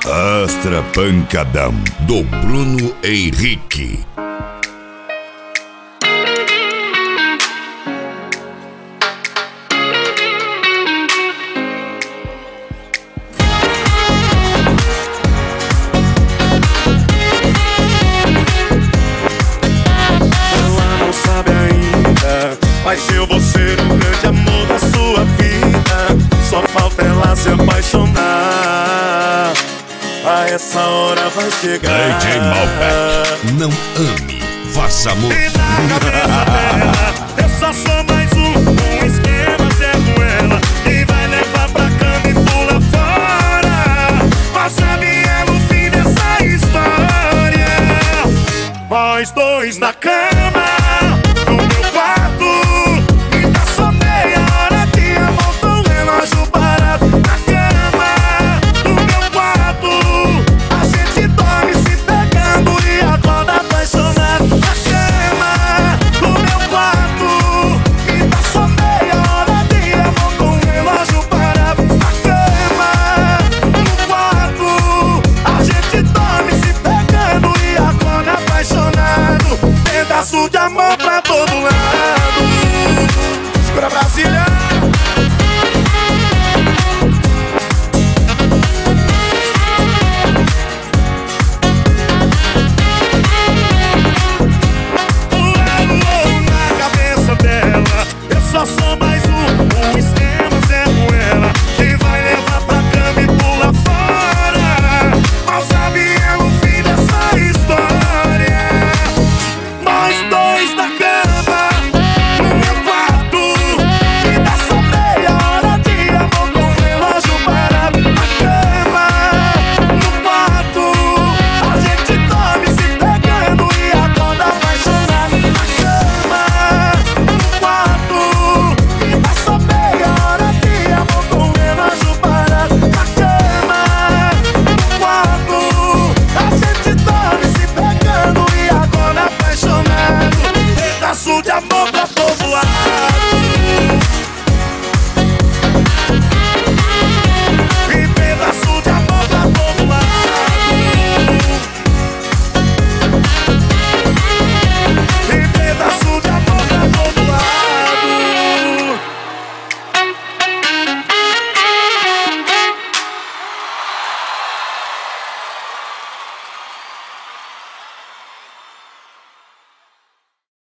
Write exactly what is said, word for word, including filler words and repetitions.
Astra Pancadão, do Bruno Henrique. Ela não sabe ainda, mas eu vou ser o grande amor da sua vida. Só falta ela se apaixonar. A essa hora vai chegar. D J Malbec, não ame, faça amor. E na cabeça dela, eu só sou mais um. Um esquema se é com ela, e vai levar pra cama e pula fora. Mas sabe é o fim dessa história. Nós dois na cama.